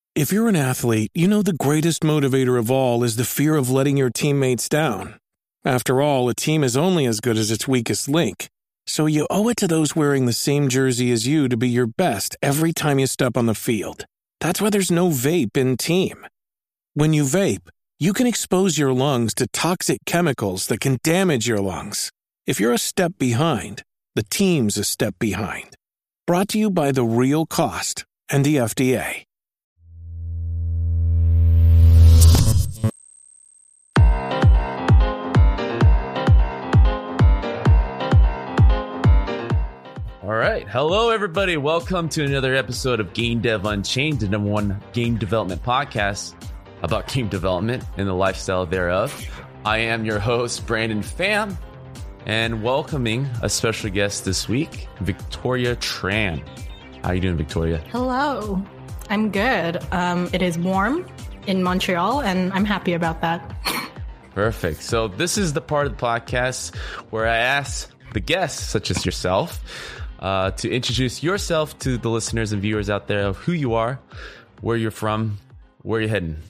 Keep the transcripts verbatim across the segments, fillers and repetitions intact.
If you're an athlete, you know the greatest motivator of all is the fear of letting your teammates down. After all, a team is only as good as its weakest link. So you owe it to those wearing the same jersey as you to be your best every time you step on the field. That's why there's no vape in team. When you vape, you can expose your lungs to toxic chemicals that can damage your lungs. If you're a step behind, the team's a step behind. Brought to you by The Real Cost and the F D A. All right. Hello, everybody. Welcome to another episode of Game Dev Unchained, the number one game development podcast about game development and the lifestyle thereof. I am your host, Brandon Pham, and welcoming a special guest this week, Victoria Tran. How are you doing, Victoria? Hello. I'm good. Um, it is warm in Montreal, and I'm happy about that. Perfect. So this is the part of the podcast where I ask the guests, such as yourself, Uh, to introduce yourself to the listeners and viewers out there of who you are, where you're from, where you're heading.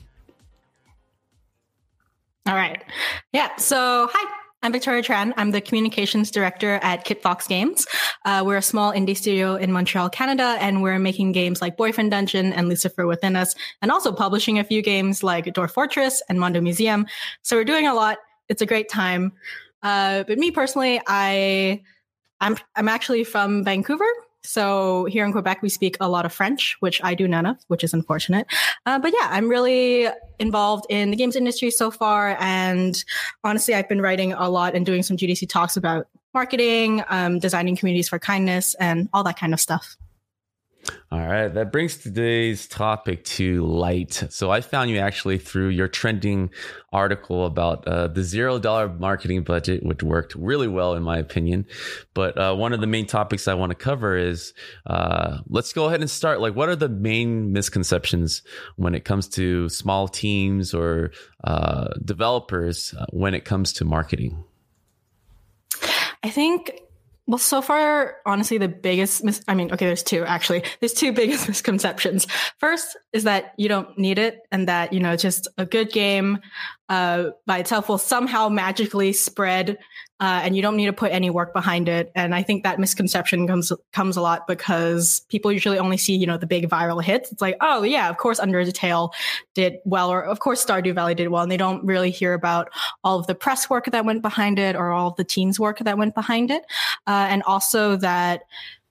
All right. Yeah. So, hi, I'm Victoria Tran. I'm the communications director at Kitfox Games. Uh, we're a small indie studio in Montreal, Canada, and we're making games like Boyfriend Dungeon and Lucifer Within Us, and also publishing a few games like Dwarf Fortress and Mondo Museum. So we're doing a lot. It's a great time. Uh, but me personally, I... I'm I'm actually from Vancouver. So here in Quebec, we speak a lot of French, which I do none of, which is unfortunate. Uh, but yeah, I'm really involved in the games industry so far. And honestly, I've been writing a lot and doing some G D C talks about marketing, um, designing communities for kindness, and all that kind of stuff. All right. That brings today's topic to light. So I found you actually through your trending article about uh, the zero dollar marketing budget, which worked really well, in my opinion. But uh, one of the main topics I want to cover is uh, let's go ahead and start. Like, what are the main misconceptions when it comes to small teams or uh, developers uh, when it comes to marketing? I think... Well, so far, honestly, the biggest, mis- I mean, okay, there's two, actually. There's two biggest misconceptions. First is that you don't need it and that, you know, just a good game uh, by itself will somehow magically spread uh, and you don't need to put any work behind it. And I think that misconception comes comes a lot because people usually only see, you know, the big viral hits. It's like, oh, yeah, of course, Under the Tale did well, or of course, Stardew Valley did well. And they don't really hear about all of the press work that went behind it or all of the team's work that went behind it. Uh, and also that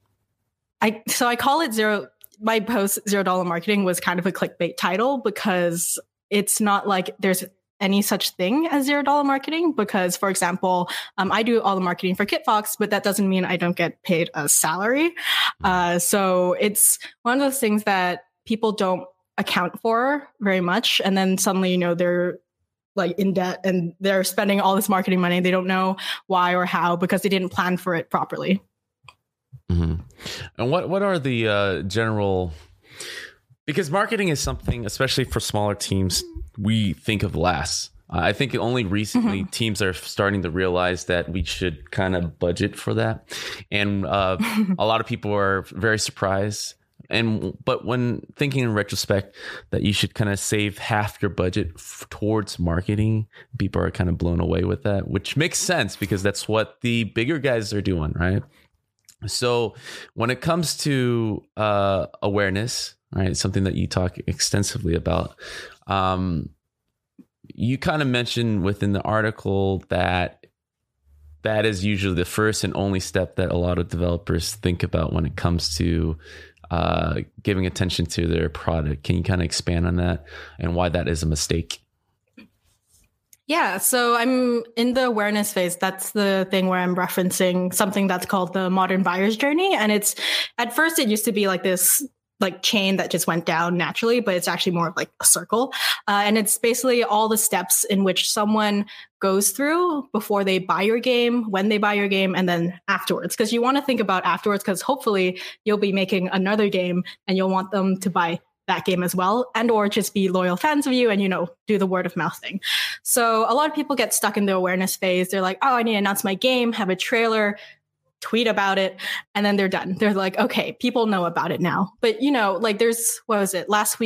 I, so I call it zero, my post Zero Dollar Marketing was kind of a clickbait title because it's not like there's any such thing as zero dollar marketing. Because, for example, um, I do all the marketing for Kitfox, but that doesn't mean I don't get paid a salary. Uh, so it's one of those things that people don't account for very much. And then suddenly, you know, they're like in debt and they're spending all this marketing money. They don't know why or how because they didn't plan for it properly. Mm-hmm. And what, what are the uh, general, because marketing is something, especially for smaller teams, we think of last. Uh, I think only recently mm-hmm. teams are starting to realize that we should kind of budget for that. And uh, a lot of people are very surprised. And but when thinking in retrospect that you should kind of save half your budget f- towards marketing, people are kind of blown away with that, which makes sense because that's what the bigger guys are doing, right? So when it comes to uh, awareness, right, something that you talk extensively about, um, you kind of mentioned within the article that that is usually the first and only step that a lot of developers think about when it comes to uh, giving attention to their product. Can you kind of expand on that and why that is a mistake? Yeah, so I'm in the awareness phase. That's the thing where I'm referencing something that's called the modern buyer's journey. And it's, at first it used to be like this like chain that just went down naturally, but it's actually more of like a circle. Uh, and it's basically all the steps in which someone goes through before they buy your game, when they buy your game, and then afterwards. Because you want to think about afterwards, because hopefully you'll be making another game and you'll want them to buy that game as well, and or just be loyal fans of you and, you know, do the word of mouth thing. So a lot of people get stuck in the awareness phase. They're like, oh, I need to announce my game, have a trailer, tweet about it, and then they're done. They're like, okay, people know about it now. But, you know, like there's, what was it? Last week,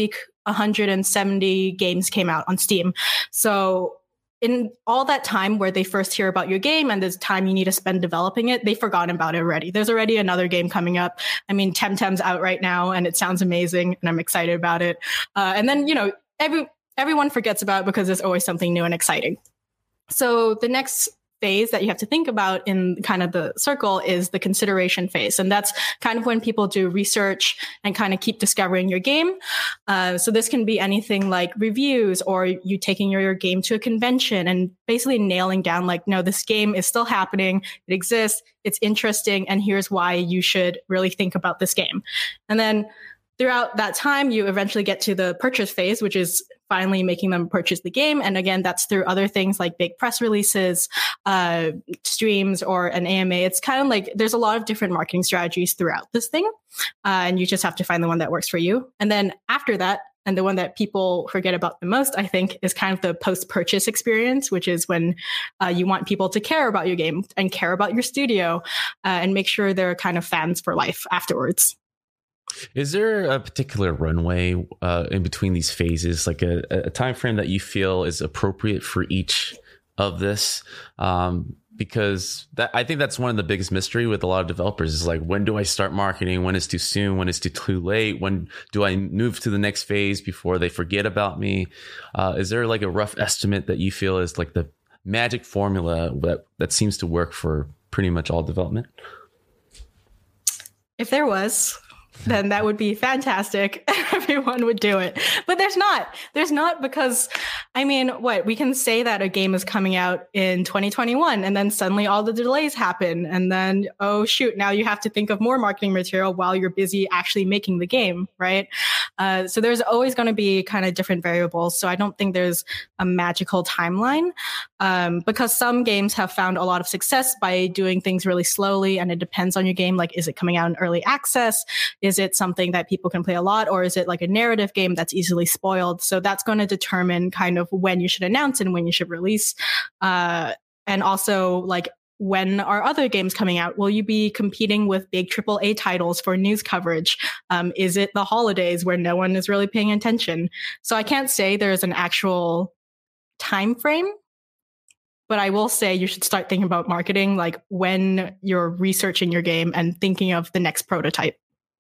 one hundred seventy games came out on Steam. So in all that time where they first hear about your game and there's time you need to spend developing it, they've forgotten about it already. There's already another game coming up. I mean, Temtem's out right now and it sounds amazing and I'm excited about it. Uh, and then, you know, every everyone forgets about it because there's always something new and exciting. So the next phase that you have to think about in kind of the circle is the consideration phase. And that's kind of when people do research and kind of keep discovering your game. Uh, so this can be anything like reviews or you taking your, your game to a convention and basically nailing down like, no, this game is still happening. It exists. It's interesting. And here's why you should really think about this game. And then throughout that time, you eventually get to the purchase phase, which is finally making them purchase the game. And again, that's through other things like big press releases, uh, streams, or an A M A. It's kind of like there's a lot of different marketing strategies throughout this thing. Uh, and you just have to find the one that works for you. And then after that, and the one that people forget about the most, I think, is kind of the post-purchase experience, which is when uh, you want people to care about your game and care about your studio uh, and make sure they're kind of fans for life afterwards. Is there a particular runway uh, in between these phases, like a, a time frame that you feel is appropriate for each of this? Um, because that, I think that's one of the biggest mystery with a lot of developers is like, when do I start marketing? When is too soon? When is too too late? When do I move to the next phase before they forget about me? Uh, is there like a rough estimate that you feel is like the magic formula that, that seems to work for pretty much all development? If there was, then that would be fantastic. Everyone would do it. But there's not. There's not because, I mean, what? We can say that a game is coming out in twenty twenty-one and then suddenly all the delays happen. And then, oh, shoot, now you have to think of more marketing material while you're busy actually making the game, right? Uh, so there's always going to be kind of different variables. So I don't think there's a magical timeline um, because some games have found a lot of success by doing things really slowly. And it depends on your game. Like, is it coming out in early access? Is it something that people can play a lot, or is it like a narrative game that's easily spoiled? So that's going to determine kind of when you should announce and when you should release. Uh, and also like, when are other games coming out? Will you be competing with big triple A titles for news coverage? Um, is it the holidays where no one is really paying attention? So I can't say there's an actual time frame, but I will say you should start thinking about marketing like when you're researching your game and thinking of the next prototype.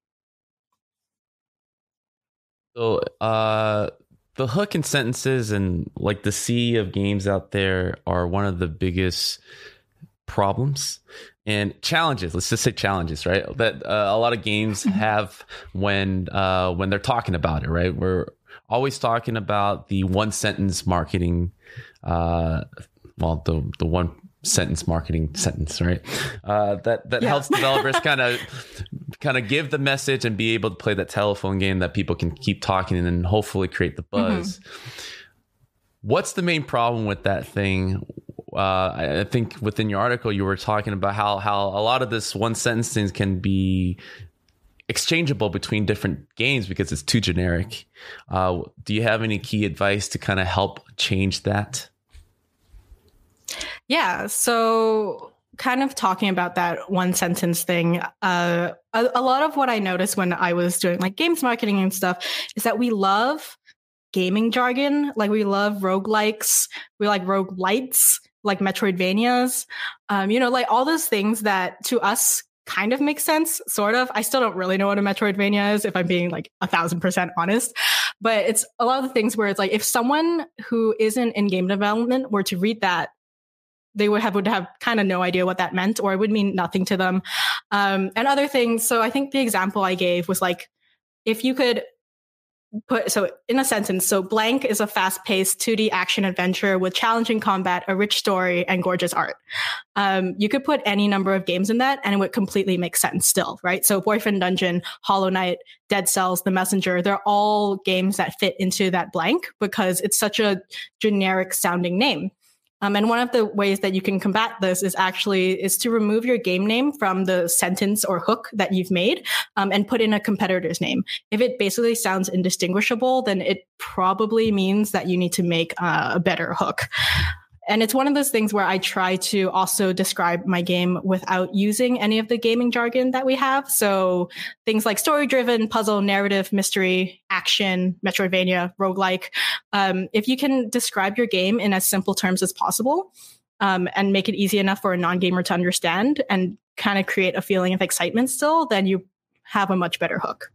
So uh, the hook and sentences and like the sea of games out there are one of the biggest problems and challenges. Let's just say challenges, right? That uh, a lot of games have when uh, when they're talking about it, right? We're always talking about the one sentence marketing, uh, well, the the one sentence marketing sentence, right? Uh, that that yeah. helps developers kind of kind of give the message and be able to play that telephone game that people can keep talking and then hopefully create the buzz. Mm-hmm. What's the main problem with that thing? Uh, I think within your article, you were talking about how how a lot of this one sentence things can be exchangeable between different games because it's too generic. Uh, do you have any key advice to kind of help change that? Yeah, so kind of talking about that one sentence thing, uh, a, a lot of what I noticed when I was doing like games marketing and stuff is that we love gaming jargon. Like we love roguelikes, we like roguelites, like Metroidvanias, um, you know, like all those things that to us kind of make sense, sort of. I still don't really know what a Metroidvania is, if I'm being like a thousand percent honest. But it's a lot of the things where it's like if someone who isn't in game development were to read that, they would have would have kind of no idea what that meant, or it would mean nothing to them. Um, and other things. So I think the example I gave was like, if you could put, so in a sentence, so blank is a fast-paced two D action adventure with challenging combat, a rich story, and gorgeous art. Um, you could put any number of games in that, and it would completely make sense still, right? So Boyfriend Dungeon, Hollow Knight, Dead Cells, The Messenger, they're all games that fit into that blank because it's such a generic-sounding name. Um, and one of the ways that you can combat this is actually is to remove your game name from the sentence or hook that you've made um, and put in a competitor's name. If it basically sounds indistinguishable, then it probably means that you need to make uh, a better hook. and it's one of those things where I try to also describe my game without using any of the gaming jargon that we have. So things like story-driven, puzzle, narrative, mystery, action, Metroidvania, roguelike. Um, if you can describe your game in as simple terms as possible, um, and make it easy enough for a non-gamer to understand and kind of create a feeling of excitement still, then you have a much better hook.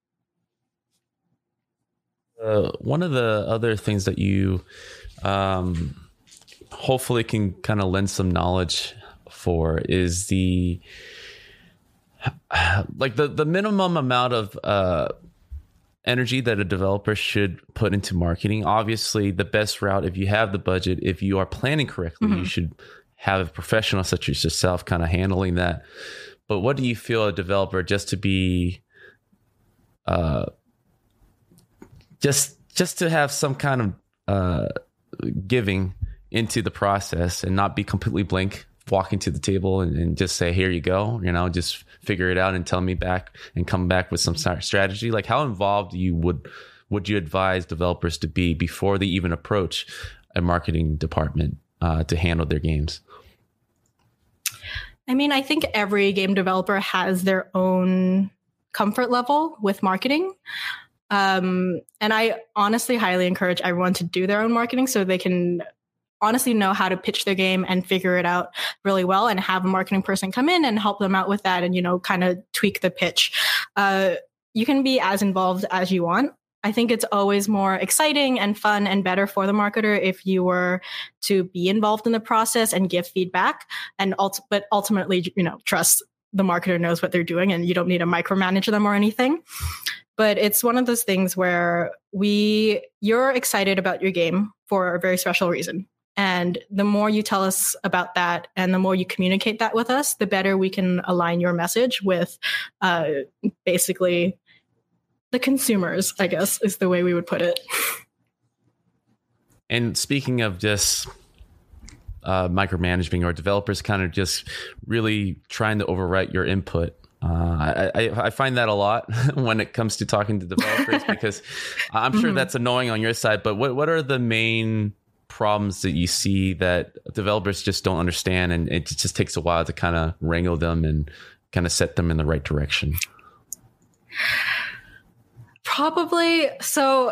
Uh, one of the other things that you um, hopefully can kind of lend some knowledge for is the like the the minimum amount of uh, energy that a developer should put into marketing. Obviously, the best route, if you have the budget, if you are planning correctly, mm-hmm. you should have a professional such as yourself kind of handling that. But what do you feel a developer just to be uh, just just to have some kind of uh, giving into the process and not be completely blank, walking to the table and, and just say, here you go, you know, just figure it out and tell me back and come back with some strategy? Like, how involved you would would you advise developers to be before they even approach a marketing department uh, to handle their games? I mean, I think every game developer has their own comfort level with marketing. Um, and I honestly highly encourage everyone to do their own marketing so they can honestly know how to pitch their game and figure it out really well, and have a marketing person come in and help them out with that and, you know, kind of tweak the pitch. Uh, you can be as involved as you want. I think it's always more exciting and fun and better for the marketer if you were to be involved in the process and give feedback, and ult- but ultimately, you know, trust the marketer knows what they're doing and you don't need to micromanage them or anything. But it's one of those things where we, you're excited about your game for a very special reason. And the more you tell us about that and the more you communicate that with us, the better we can align your message with uh, basically the consumers, I guess, is the way we would put it. And speaking of just uh, micromanaging or developers kind of just really trying to overwrite your input, Uh, I, I find that a lot when it comes to talking to developers because I'm sure mm-hmm. that's annoying on your side. But what, what are the main problems that you see that developers just don't understand, and it just takes a while to kind of wrangle them and kind of set them in the right direction? Probably. So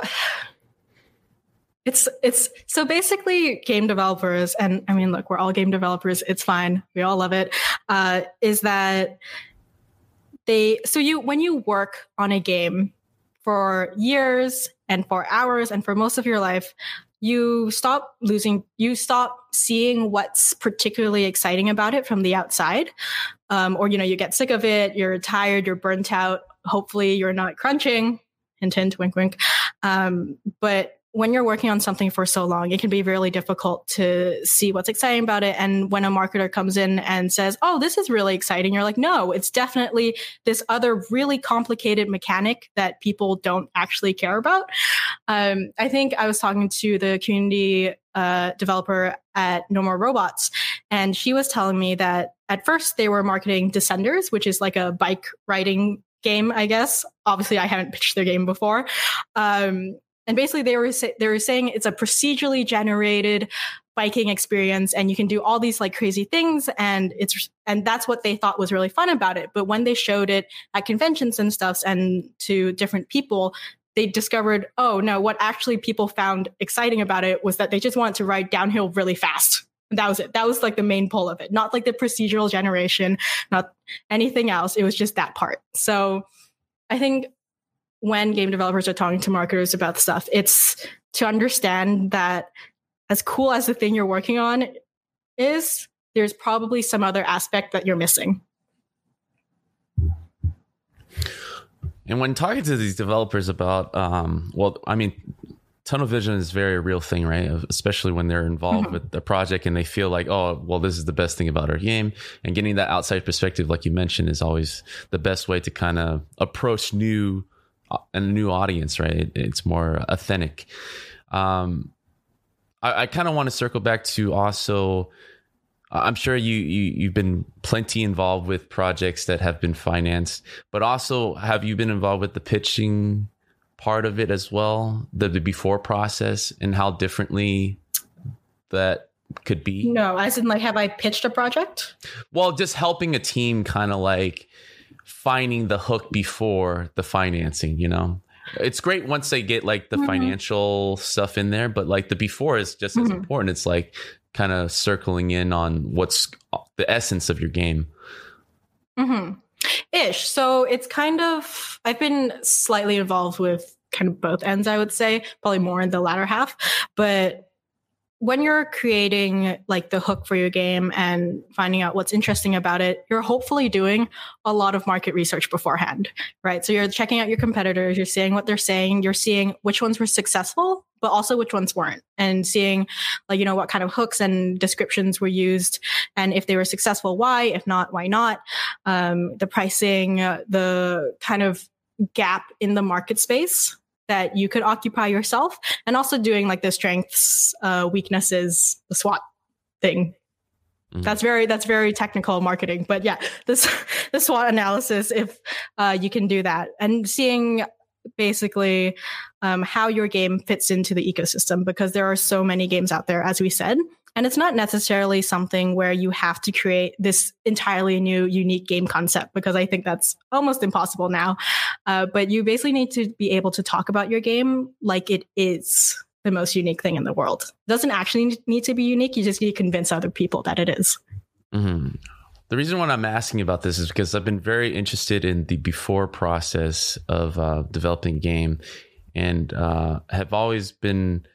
it's it's so basically game developers, and I mean, look, we're all game developers. It's fine. We all love it. Uh, is that They, so you, when you work on a game for years and for hours and for most of your life, you stop losing, you stop seeing what's particularly exciting about it from the outside. Um, or, you know, you get sick of it, you're tired, you're burnt out. Hopefully you're not crunching, hint, hint, wink, wink. Um, but when you're working on something for so long, it can be really difficult to see what's exciting about it. And when a marketer comes in and says, oh, this is really exciting, you're like, no, it's definitely this other really complicated mechanic that people don't actually care about. Um, I think I was talking to the community uh, developer at No More Robots, and she was telling me that at first they were marketing Descenders, which is like a bike riding game, I guess. Obviously, I haven't pitched their game before. Um, And basically, they were say, they were saying it's a procedurally generated biking experience, and you can do all these like crazy things, and it's and that's what they thought was really fun about it. But when they showed it at conventions and stuff and to different people, they discovered, oh no, what actually people found exciting about it was that they just wanted to ride downhill really fast. And that was it. That was like the main pull of it, not like the procedural generation, not anything else. It was just that part. So I think when game developers are talking to marketers about stuff, it's to understand that as cool as the thing you're working on is, there's probably some other aspect that you're missing. And when talking to these developers about, um, well, I mean, tunnel vision is a very real thing, right? Especially when they're involved mm-hmm. with the project and they feel like, oh, well, this is the best thing about our game. And getting that outside perspective, like you mentioned, is always the best way to kind of approach new and a new audience, right? It's more authentic. Um, I, I kind of want to circle back to also, I'm sure you, you, you've been plenty involved with projects that have been financed, but also have you been involved with the pitching part of it as well, the, the before process, and how differently that could be? No, as in like, have I pitched a project? Well, just helping a team kind of like finding the hook before the financing, you know? It's great once they get like the mm-hmm. financial stuff in there, but like the before is just mm-hmm. as important. It's like kind of circling in on what's the essence of your game. Mm-hmm. Ish. So it's kind of, I've been slightly involved with kind of both ends, I would say, probably more in the latter half. But when you're creating like the hook for your game and finding out what's interesting about it, you're hopefully doing a lot of market research beforehand, right? So you're checking out your competitors, you're seeing what they're saying, you're seeing which ones were successful, but also which ones weren't, and seeing like, you know, what kind of hooks and descriptions were used. And if they were successful, why? If not, why not? Um, the pricing, uh, the kind of gap in the market space that you could occupy yourself, and also doing like the strengths, uh, weaknesses, the SWOT thing. Mm-hmm. That's very, that's very technical marketing, but yeah, this, the SWOT analysis, if uh, you can do that, and seeing basically um, how your game fits into the ecosystem, because there are so many games out there, as we said. And it's not necessarily something where you have to create this entirely new, unique game concept, because I think that's almost impossible now. Uh, but you basically need to be able to talk about your game like it is the most unique thing in the world. It doesn't actually need to be unique. You just need to convince other people that it is. Mm-hmm. The reason why I'm asking about this is because I've been very interested in the before process of uh, developing a game, and uh, have always been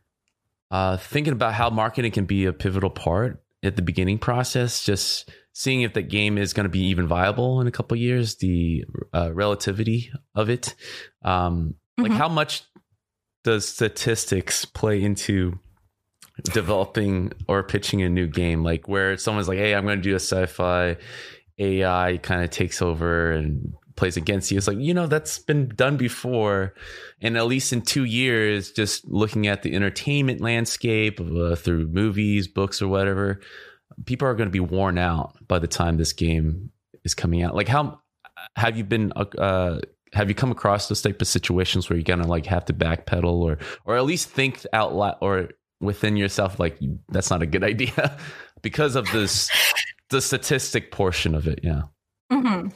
Uh, thinking about how marketing can be a pivotal part at the beginning process, just seeing if the game is going to be even viable in a couple of years, the uh, relativity of it. Um, mm-hmm. Like how much does statistics play into developing or pitching a new game? Like where someone's like, hey, I'm going to do a sci-fi, A I kind of takes over and plays against you. It's like, you know, that's been done before. And at least in two years, just looking at the entertainment landscape uh, through movies, books, or whatever, people are going to be worn out by the time this game is coming out. Like, how have you been? Uh, have you come across those type of situations where you're gonna like have to backpedal, or or at least think out loud or within yourself, like that's not a good idea because of this the statistic portion of it? Yeah. Mm-hmm.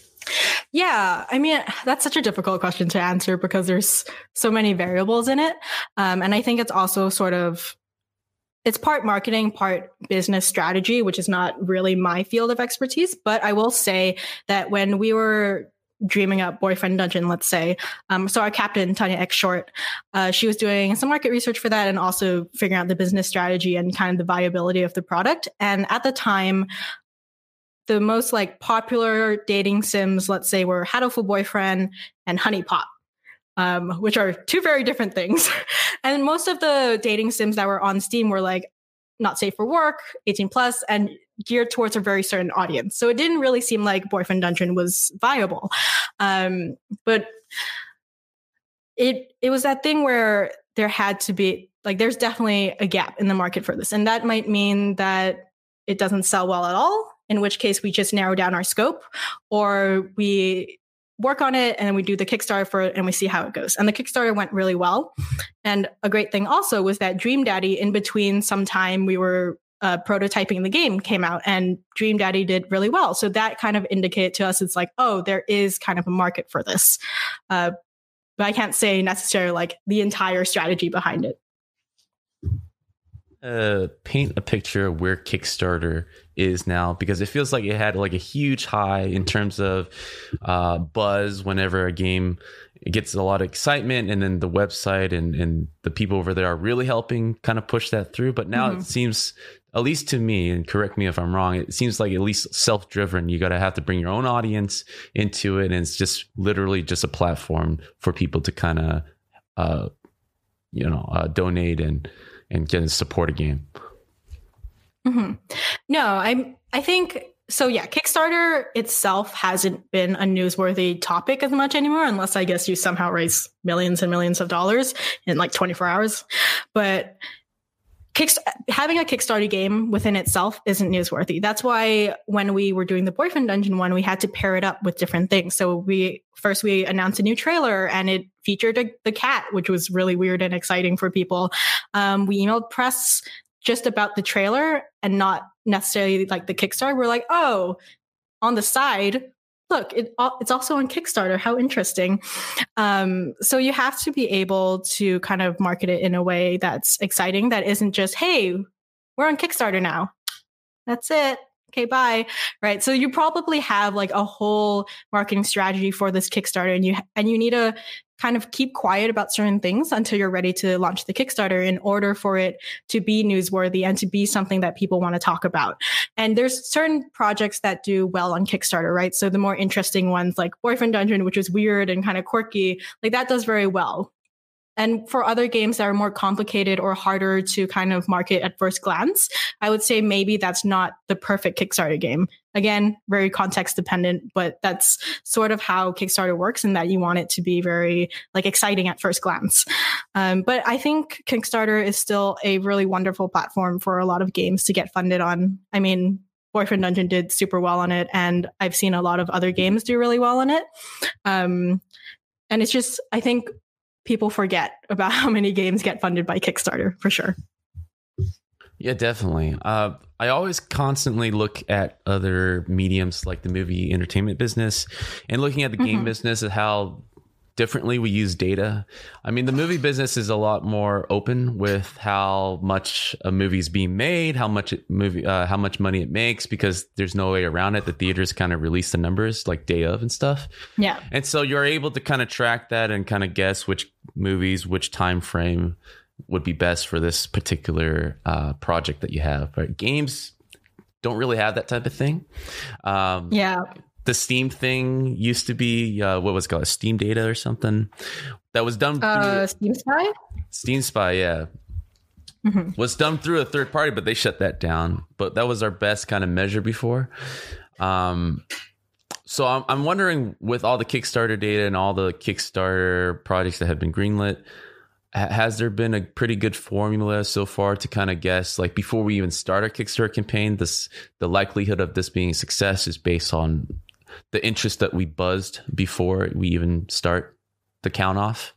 Yeah, I mean, that's such a difficult question to answer because there's so many variables in it. Um, and I think it's also sort of, it's part marketing, part business strategy, which is not really my field of expertise. But I will say that when we were dreaming up Boyfriend Dungeon, let's say, um, so our captain, Tanya X. Short, uh, she was doing some market research for that and also figuring out the business strategy and kind of the viability of the product. And at the time, the most like popular dating sims, let's say, were Hatoful Boyfriend and Honey Pop, um, which are two very different things. And most of the dating sims that were on Steam were like not safe for work, eighteen plus, and geared towards a very certain audience. So it didn't really seem like Boyfriend Dungeon was viable. Um, but it it was that thing where there had to be like, there's definitely a gap in the market for this. And that might mean that it doesn't sell well at all, in which case we just narrow down our scope, or we work on it and then we do the Kickstarter for it and we see how it goes. And the Kickstarter went really well. And a great thing also was that Dream Daddy, in between some time we were uh, prototyping the game, came out, and Dream Daddy did really well. So that kind of indicated to us, it's like, oh, there is kind of a market for this. Uh, but I can't say necessarily like the entire strategy behind it. Uh, paint a picture of where Kickstarter is now, because it feels like it had like a huge high in terms of uh, buzz whenever a game gets a lot of excitement, and then the website and, and the people over there are really helping kind of push that through. But now mm-hmm. it seems, at least to me, and correct me if I'm wrong, it seems like at least self-driven. You got to have to bring your own audience into it, and it's just literally just a platform for people to kind of, uh, you know, uh, donate and and get and support a game. Mm-hmm. No, I I think so. Yeah, Kickstarter itself hasn't been a newsworthy topic as much anymore, unless I guess you somehow raise millions and millions of dollars in like twenty-four hours. But Kickst- having a Kickstarter game within itself isn't newsworthy. That's why when we were doing the Boyfriend Dungeon one, we had to pair it up with different things. So we first we announced a new trailer, and it featured a, the cat, which was really weird and exciting for people. Um, we emailed press just about the trailer and not necessarily like the Kickstarter. We're like, oh, on the side, look, it, it's also on Kickstarter. How interesting. Um, so you have to be able to kind of market it in a way that's exciting, that isn't just, hey, we're on Kickstarter now. That's it. Okay, bye. Right. So you probably have like a whole marketing strategy for this Kickstarter, and you and you need to kind of keep quiet about certain things until you're ready to launch the Kickstarter in order for it to be newsworthy and to be something that people want to talk about. And there's certain projects that do well on Kickstarter, right? So the more interesting ones like Boyfriend Dungeon, which is weird and kind of quirky, like that does very well. And for other games that are more complicated or harder to kind of market at first glance, I would say maybe that's not the perfect Kickstarter game. Again, very context dependent, but that's sort of how Kickstarter works, in that you want it to be very like exciting at first glance. Um, but I think Kickstarter is still a really wonderful platform for a lot of games to get funded on. I mean, Boyfriend Dungeon did super well on it, and I've seen a lot of other games do really well on it. Um, and it's just, I think, people forget about how many games get funded by Kickstarter, for sure. Yeah, definitely. Uh, I always constantly look at other mediums like the movie entertainment business, and looking at the mm-hmm. game business and how differently we use data. I mean, the movie business is a lot more open with how much a movie's being made, how much it movie, uh, how much money it makes, because there's no way around it. The theaters kind of release the numbers like day of and stuff. Yeah. And so you're able to kind of track that and kind of guess which movies, which time frame would be best for this particular uh, project that you have. Right? Games don't really have that type of thing. Um, yeah. The Steam thing used to be, uh, what was it called, Steam Data or something? That was done through... Uh, Steam Spy? Steam Spy, yeah. Mm-hmm. Was done through a third party, but they shut that down. But that was our best kind of measure before. Um, so I'm, I'm wondering, with all the Kickstarter data and all the Kickstarter projects that have been greenlit, has there been a pretty good formula so far to kind of guess, like before we even start our Kickstarter campaign, this the likelihood of this being a success is based on the interest that we buzzed before we even start the count off?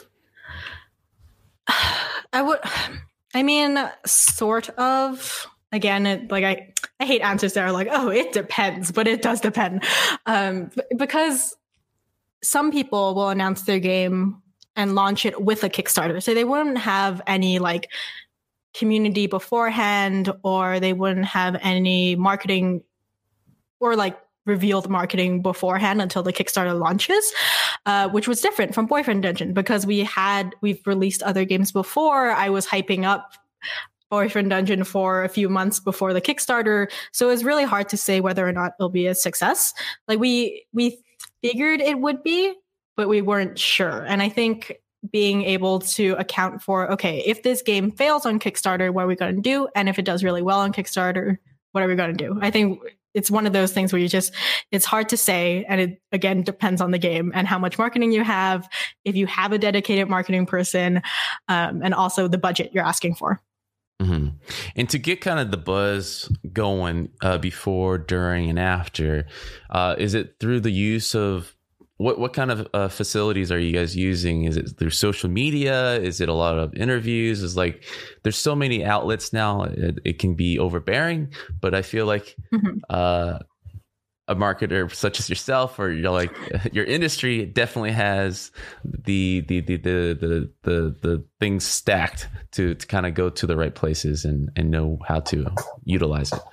I would, I mean, sort of. Again, it, like I, I hate answers that are like, oh, it depends, but it does depend, um, because some people will announce their game and launch it with a Kickstarter. So they wouldn't have any like community beforehand, or they wouldn't have any marketing or like revealed marketing beforehand until the Kickstarter launches, uh, which was different from Boyfriend Dungeon, because we had, we've released other games before. I was hyping up Boyfriend Dungeon for a few months before the Kickstarter. So it was really hard to say whether or not it'll be a success. Like we, we figured it would be, but we weren't sure. And I think being able to account for, okay, if this game fails on Kickstarter, what are we going to do? And if it does really well on Kickstarter, what are we going to do? I think it's one of those things where you just, it's hard to say. And it, again, depends on the game and how much marketing you have, if you have a dedicated marketing person, um, and also the budget you're asking for. Mm-hmm. And to get kind of the buzz going uh, before, during, and after, uh, is it through the use of What what kind of uh, facilities are you guys using? Is it through social media? Is it a lot of interviews? Is like, there's so many outlets now. It, it can be overbearing, but I feel like mm-hmm. uh, a marketer such as yourself, or you're like your industry, definitely has the the the the the the, the things stacked to to kind of go to the right places and and know how to utilize it.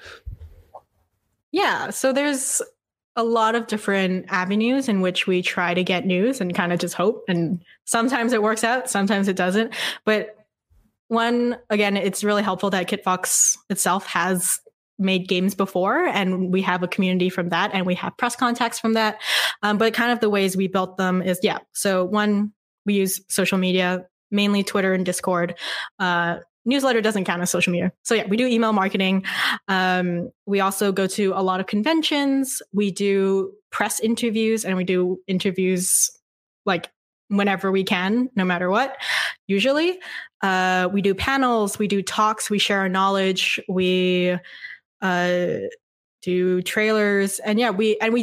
Yeah. So there's a lot of different avenues in which we try to get news and kind of just hope. And sometimes it works out, sometimes it doesn't. But one, again, it's really helpful that Kitfox itself has made games before, and we have a community from that, and we have press contacts from that. Um, but kind of the ways we built them is, yeah. So one, we use social media, mainly Twitter and Discord. Uh, Newsletter doesn't count as social media. So yeah, we do email marketing. Um, we also go to a lot of conventions. We do press interviews, and we do interviews like whenever we can, no matter what, usually. Uh, we do panels, we do talks, we share our knowledge, we uh, do trailers. And yeah, we, and we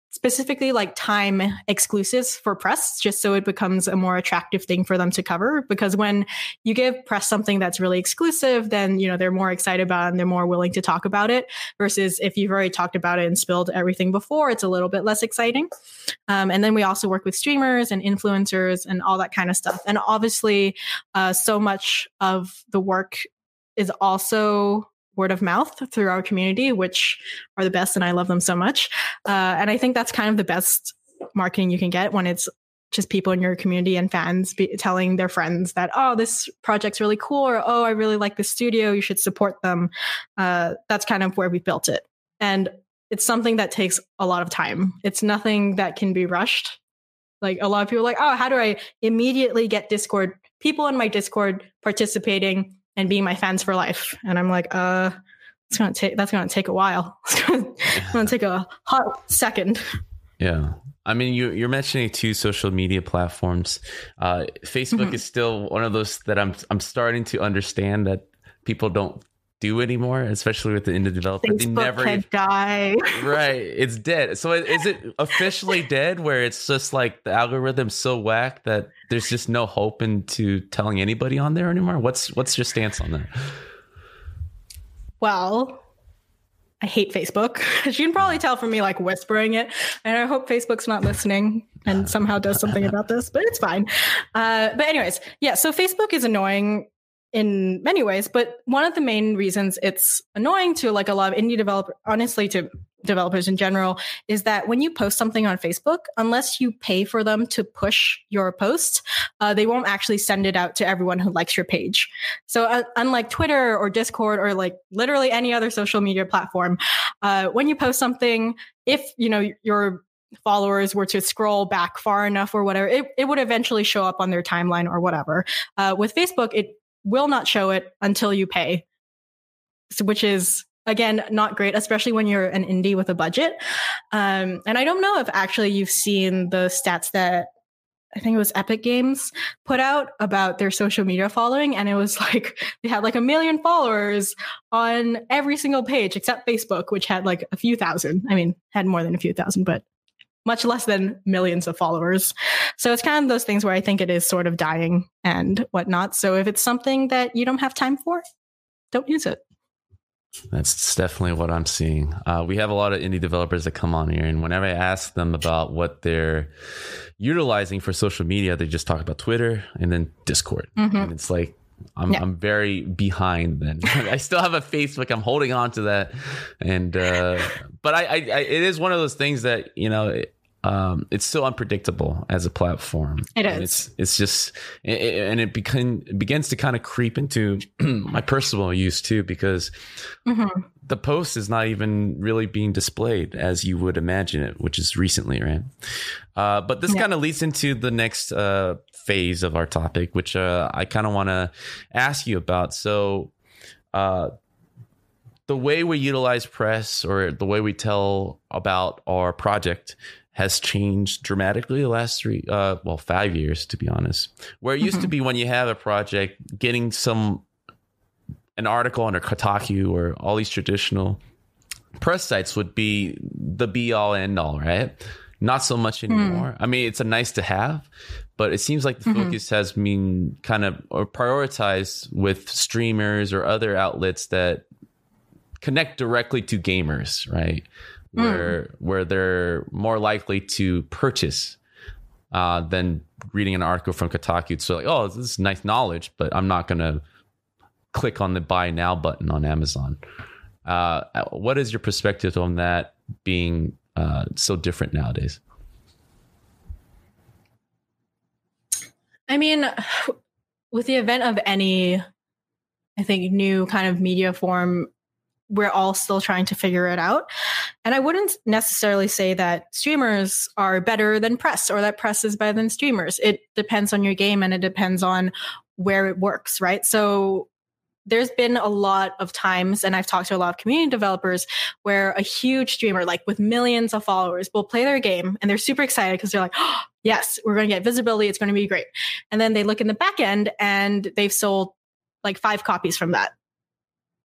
specifically like time exclusives for press, just so it becomes a more attractive thing for them to cover. Because when you give press something that's really exclusive, then, you know, they're more excited about it and they're more willing to talk about it, versus if you've already talked about it and spilled everything before, it's a little bit less exciting. Um, and then we also work with streamers and influencers and all that kind of stuff. And obviously, uh, so much of the work is also word of mouth through our community, which are the best, and I love them so much. Uh, and I think that's kind of the best marketing you can get, when it's just people in your community and fans be telling their friends that, oh, this project's really cool, or, oh, I really like this studio, you should support them. Uh, that's kind of where we built it. And it's something that takes a lot of time. It's nothing that can be rushed. Like, a lot of people are like, oh, how do I immediately get Discord, people in my Discord participating and being my fans for life? And I'm like, uh, it's gonna take that's gonna take a while. It's gonna, it's gonna take a hot second. Yeah. I mean, you, you're mentioning two social media platforms. Uh, Facebook mm-hmm. is still one of those that I'm I'm starting to understand that people don't do anymore, especially with the indie developer. Facebook they never can die. Right. It's dead. So is it officially dead, where it's just like the algorithm's so whack that there's just no hope into telling anybody on there anymore? What's what's your stance on that? Well, I hate Facebook. As you can probably tell from me like whispering it. And I hope Facebook's not listening and somehow does something about this, but it's fine. Uh, but anyways, yeah, so Facebook is annoying in many ways, but one of the main reasons it's annoying to like a lot of indie developer, honestly, to developers in general, is that when you post something on Facebook, unless you pay for them to push your post, uh, they won't actually send it out to everyone who likes your page. So uh, unlike Twitter or Discord or like literally any other social media platform, uh, when you post something, if you know your followers were to scroll back far enough or whatever, it, it would eventually show up on their timeline or whatever. Uh, with Facebook, it will not show it until you pay, so, which is, again, not great, especially when you're an indie with a budget. Um, and I don't know if actually you've seen the stats that I think it was Epic Games put out about their social media following. And it was like, they had like a million followers on every single page except Facebook, which had like a few thousand. I mean, had more than a few thousand, but much less than millions of followers. So it's kind of those things where I think it is sort of dying and whatnot. So if it's something that you don't have time for, don't use it. That's definitely what I'm seeing. Uh, we have a lot of indie developers that come on here, and whenever I ask them about what they're utilizing for social media, they just talk about Twitter and then Discord. Mm-hmm. And it's like, I'm yeah. I'm very behind then. I still have a Facebook. I'm holding on to that. And, uh, but I, I, I, it is one of those things that, you know, it, um, it's so unpredictable as a platform. It is. And it's, it's just, it, it, and it become, begins to kind of creep into my personal use too, because mm-hmm. the post is not even really being displayed as you would imagine it, which is recently, right? Uh, but this yeah. kind of leads into the next, uh, phase of our topic, which uh, I kind of want to ask you about. So uh, the way we utilize press, or the way we tell about our project, has changed dramatically the last three, uh, well, five years, to be honest. Where it mm-hmm. used to be when you have a project, getting some, an article under Kotaku or all these traditional press sites would be the be all end all, right? Not so much anymore. Mm. I mean, it's a nice to have, but it seems like the mm-hmm. focus has been kind of or prioritized with streamers or other outlets that connect directly to gamers, right? Mm. Where where they're more likely to purchase uh, than reading an article from Kotaku. So like, oh, this is nice knowledge, but I'm not going to click on the buy now button on Amazon. Uh, what is your perspective on that being uh, so different nowadays? I mean, with the event of any, I think, new kind of media form, we're all still trying to figure it out. And I wouldn't necessarily say that streamers are better than press or that press is better than streamers. It depends on your game and it depends on where it works, right? So there's been a lot of times, and I've talked to a lot of community developers, where a huge streamer, like with millions of followers, will play their game and they're super excited because they're like, oh, yes, we're going to get visibility. It's going to be great. And then they look in the back end and they've sold like five copies from that.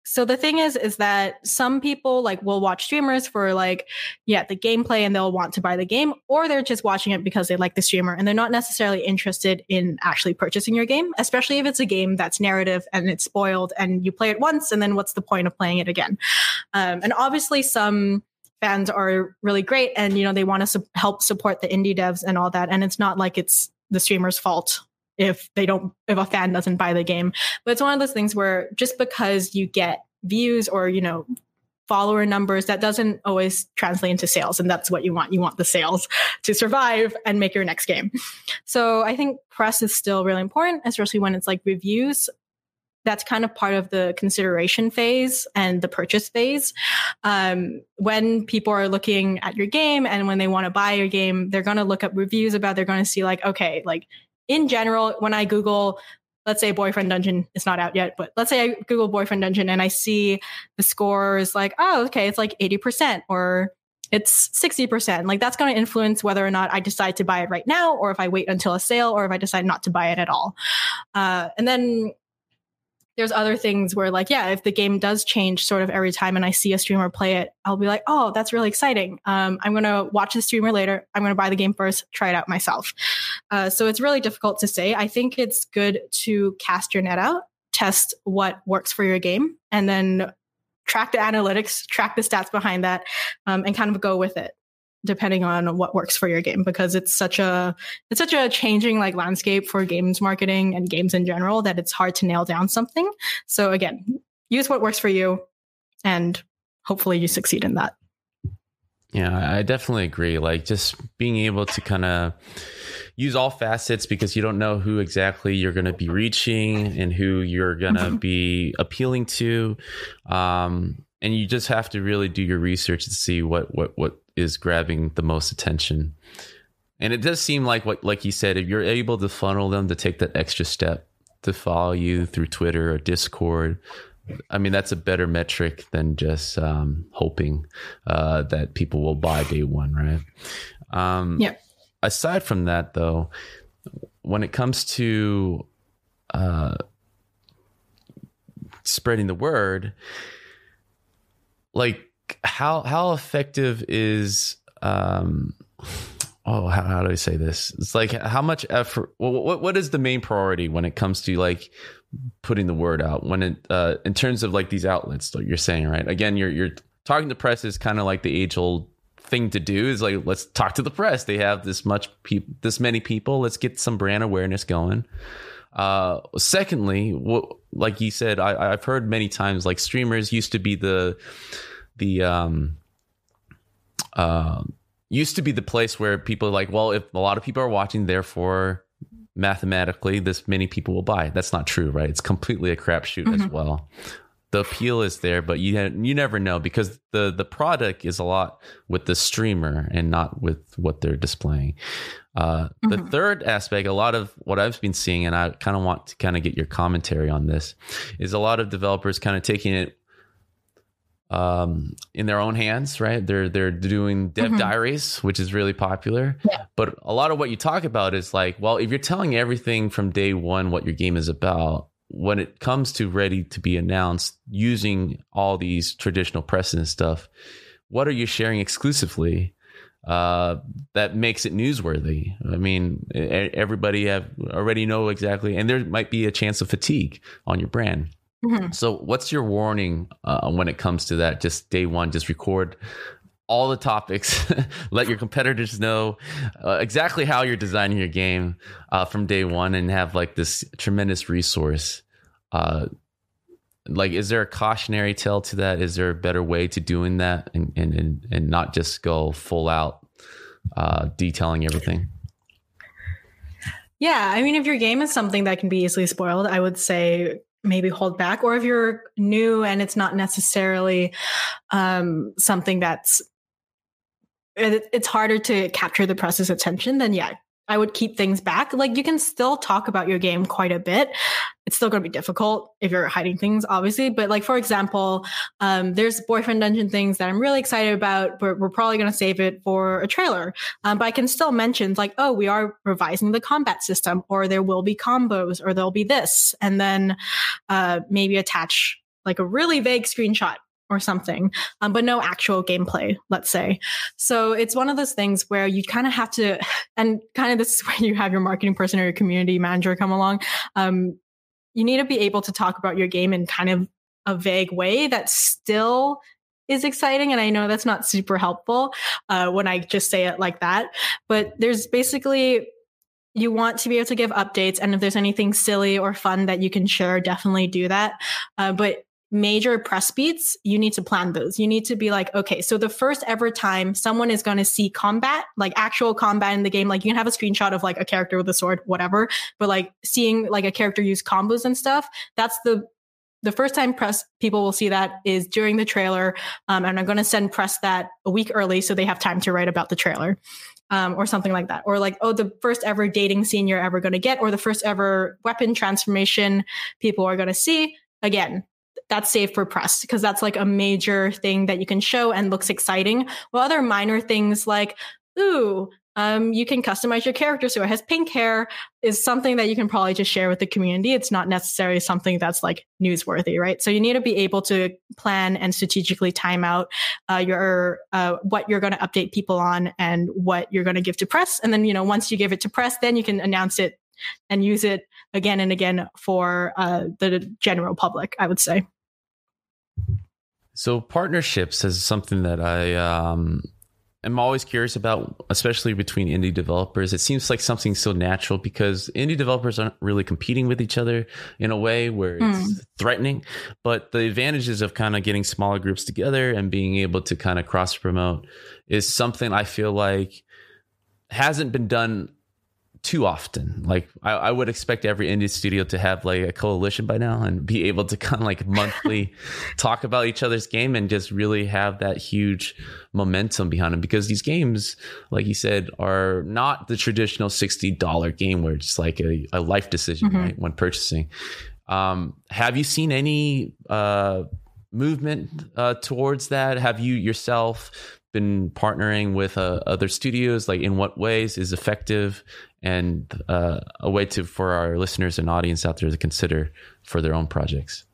so the thing is, is that some people like will watch streamers for like, yeah, the gameplay and they'll want to buy the game, or they're just watching it because they like the streamer and they're not necessarily interested in actually purchasing your game, especially if it's a game that's narrative and it's spoiled and you play it once and then what's the point of playing it again? Um, and obviously some fans are really great and, you know, they want to su- help support the indie devs and all that. And it's not like it's the streamer's fault if they don't, if a fan doesn't buy the game. But it's one of those things where just because you get views or, you know, follower numbers, that doesn't always translate into sales. And that's what you want. You want the sales to survive and make your next game. So I think press is still really important, especially when it's like reviews. That's kind of part of the consideration phase and the purchase phase. Um, when people are looking at your game and when they want to buy your game, they're going to look up reviews about, they're going to see like, okay, like, in general, when I Google, let's say Boyfriend Dungeon is not out yet, but let's say I Google Boyfriend Dungeon and I see the score is like, oh, okay, it's like eighty percent or it's sixty percent. Like that's going to influence whether or not I decide to buy it right now, or if I wait until a sale, or if I decide not to buy it at all. Uh, and then there's other things where like, yeah, if the game does change sort of every time and I see a streamer play it, I'll be like, oh, that's really exciting. Um, I'm going to watch the streamer later. I'm going to buy the game first, try it out myself. Uh, so it's really difficult to say. I think it's good to cast your net out, test what works for your game, and then track the analytics, track the stats behind that, um, and kind of go with it, depending on what works for your game, because it's such a it's such a changing like landscape for games marketing and games in general that it's hard to nail down something. So again, use what works for you and hopefully you succeed in that. Yeah, I definitely agree. Like just being able to kind of use all facets, because you don't know who exactly you're going to be reaching and who you're going to mm-hmm. be appealing to. Um, and you just have to really do your research to see what, what, what is grabbing the most attention. And it does seem like what, like you said, if you're able to funnel them to take that extra step to follow you through Twitter or Discord, I mean, that's a better metric than just um, hoping uh, that people will buy day one, right? Um, yeah. Aside from that, though, when it comes to uh, spreading the word, like how how effective is um, oh how, how do I say this? It's like how much effort? Well, what what is the main priority when it comes to like putting the word out, when it uh in terms of like these outlets like you're saying, right? Again, you're you're talking to press is kind of like the age old thing to do, is like, let's talk to the press. They have this much people, this many people, let's get some brand awareness going. Uh secondly, what, like you said, I I've heard many times like streamers used to be the the um uh used to be the place where people are like, well, if a lot of people are watching, therefore mathematically this many people will buy. That's not true, right? It's completely a crapshoot mm-hmm. as well. The appeal is there, but you you never know, because the the product is a lot with the streamer and not with what they're displaying. Uh, mm-hmm. The third aspect, a lot of what I've been seeing, and I kind of want to kind of get your commentary on this, is a lot of developers kind of taking it um in their own hands, right? They're they're doing dev mm-hmm. diaries, which is really popular. Yeah. But a lot of what you talk about is like, well, if you're telling everything from day one what your game is about, when it comes to ready to be announced, using all these traditional press and stuff, what are you sharing exclusively uh that makes it newsworthy? I mean, everybody have already know exactly, and there might be a chance of fatigue on your brand. Mm-hmm. So what's your warning uh, when it comes to that? Just day one, just record all the topics, let your competitors know uh, exactly how you're designing your game uh, from day one, and have like this tremendous resource. Uh, like, is there a cautionary tale to that? Is there a better way to doing that, and and and, and not just go full out uh, detailing everything? Yeah, I mean, if your game is something that can be easily spoiled, I would say maybe hold back. Or if you're new and it's not necessarily um, something that's, it, it's harder to capture the press's attention, then yeah, I would keep things back. Like, you can still talk about your game quite a bit. It's still going to be difficult if you're hiding things, obviously. But like, for example, um, there's Boyfriend Dungeon things that I'm really excited about, but we're probably going to save it for a trailer. Um, but I can still mention like, oh, we are revising the combat system, or there will be combos, or there'll be this, and then uh, maybe attach like a really vague screenshot or something, um, but no actual gameplay, let's say. So it's one of those things where you kind of have to, and kind of this is where you have your marketing person or your community manager come along. Um, you need to be able to talk about your game in kind of a vague way that still is exciting. And I know that's not super helpful uh, when I just say it like that, but there's basically, you want to be able to give updates. And if there's anything silly or fun that you can share, definitely do that. Uh, but major press beats, you need to plan those. You need to be like, okay, so the first ever time someone is going to see combat, like actual combat in the game, like you can have a screenshot of like a character with a sword, whatever, but like seeing like a character use combos and stuff, that's the the first time press people will see that is during the trailer. Um, and I'm going to send press that a week early so they have time to write about the trailer. Um, or something like that. Or like, oh, the first ever dating scene you're ever going to get, or the first ever weapon transformation people are going to see. Again, that's saved for press because that's like a major thing that you can show and looks exciting. Well, other minor things like, ooh, um, you can customize your character so it has pink hair is something that you can probably just share with the community. It's not necessarily something that's like newsworthy, right? So you need to be able to plan and strategically time out uh, your uh, what you're going to update people on and what you're going to give to press. And then, you know, once you give it to press, then you can announce it and use it again and again for uh, the general public, I would say. So partnerships is something that I um, am always curious about, especially between indie developers. It seems like something so natural because indie developers aren't really competing with each other in a way where it's mm. threatening. But the advantages of kind of getting smaller groups together and being able to kind of cross promote is something I feel like hasn't been done too often. Like I, I would expect every indie studio to have like a coalition by now and be able to kind of like monthly talk about each other's game and just really have that huge momentum behind them, because these games, like you said, are not the traditional sixty dollars game where it's like a, a life decision, mm-hmm. right, when purchasing. Um, have you seen any uh, movement uh, towards that? Have you yourself been partnering with uh, other studios? Like in what ways is effective and uh, a way to for our listeners and audience out there to consider for their own projects?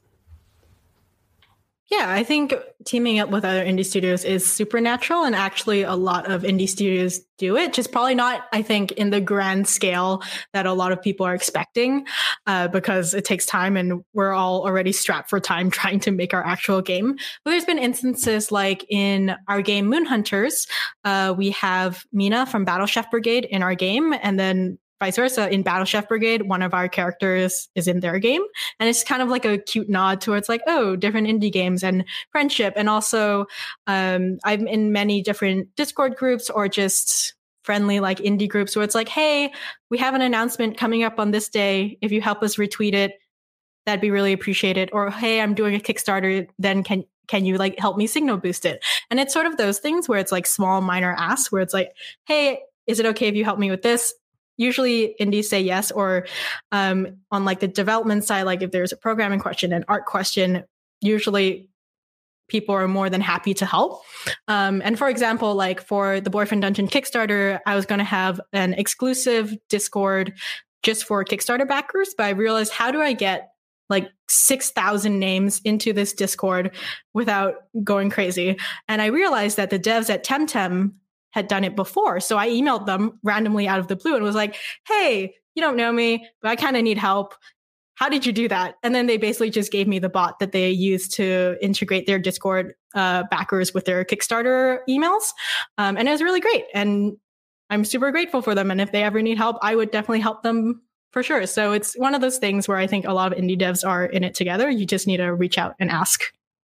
Yeah, I think teaming up with other indie studios is super natural, and actually a lot of indie studios do it, just probably not, I think, in the grand scale that a lot of people are expecting, uh, because it takes time and we're all already strapped for time trying to make our actual game. But there's been instances like in our game Moon Hunters, uh, we have Mina from Battle Chef Brigade in our game, and then vice versa, in Battle Chef Brigade, one of our characters is in their game. And it's kind of like a cute nod towards like, oh, different indie games and friendship. And also, um, I'm in many different Discord groups or just friendly like indie groups where it's like, hey, we have an announcement coming up on this day. If you help us retweet it, that'd be really appreciated. Or, hey, I'm doing a Kickstarter, then can can you like help me signal boost it? And it's sort of those things where it's like small minor asks where it's like, hey, is it okay if you help me with this? Usually indies say yes, or um, on like the development side, like if there's a programming question, an art question, usually people are more than happy to help. Um, and for example, like for the Boyfriend Dungeon Kickstarter, I was going to have an exclusive Discord just for Kickstarter backers, but I realized, how do I get like six thousand names into this Discord without going crazy? And I realized that the devs at Temtem had done it before. So I emailed them randomly out of the blue and was like, hey, you don't know me, but I kind of need help. How did you do that? And then they basically just gave me the bot that they use to integrate their Discord uh, backers with their Kickstarter emails. Um, and it was really great. And I'm super grateful for them. And if they ever need help, I would definitely help them for sure. So it's one of those things where I think a lot of indie devs are in it together. You just need to reach out and ask.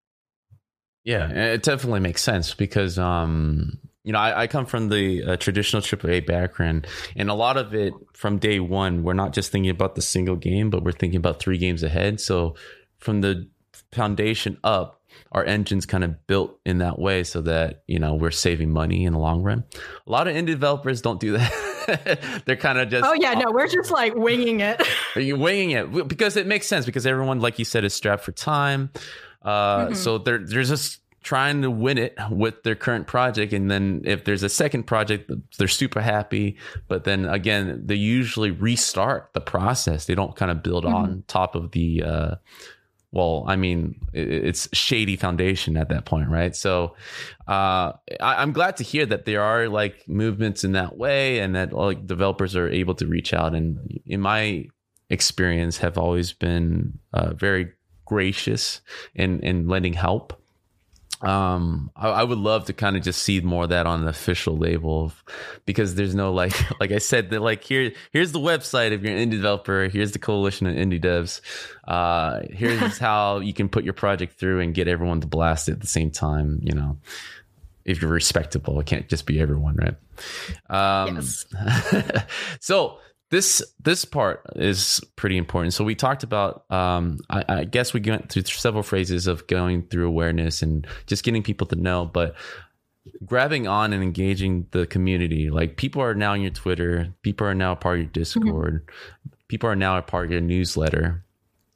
Yeah, it definitely makes sense because, um, you know, I, I come from the uh, traditional triple A background, and a lot of it from day one, we're not just thinking about the single game, but we're thinking about three games ahead. So from the foundation up, our engine's kind of built in that way so that, you know, we're saving money in the long run. A lot of indie developers don't do that. They're kind of just... Oh, yeah, no, we're just like winging it. You're winging it because it makes sense because everyone, like you said, is strapped for time. Uh, mm-hmm. So they're, they're just trying to win it with their current project. And then if there's a second project, they're super happy. But then again, they usually restart the process. They don't kind of build mm-hmm. on top of the uh, well, I mean, it's shady foundation at that point, right? So uh, I, I'm glad to hear that there are like movements in that way, and that like developers are able to reach out. And in my experience, have always been uh, very gracious in in lending help. Um, I, I would love to kind of just see more of that on an official label, because there's no like, like I said, they're like, here, here's the website if you're an indie developer. Here's the coalition of indie devs. Uh, here's how you can put your project through and get everyone to blast it at the same time. You know, if you're respectable, it can't just be everyone, right? Um, yes. So this this part is pretty important. So we talked about, um, I, I guess we went through several phases of going through awareness and just getting people to know, but grabbing on and engaging the community. Like, people are now in your Twitter, people are now a part of your Discord, mm-hmm. people are now a part of your newsletter.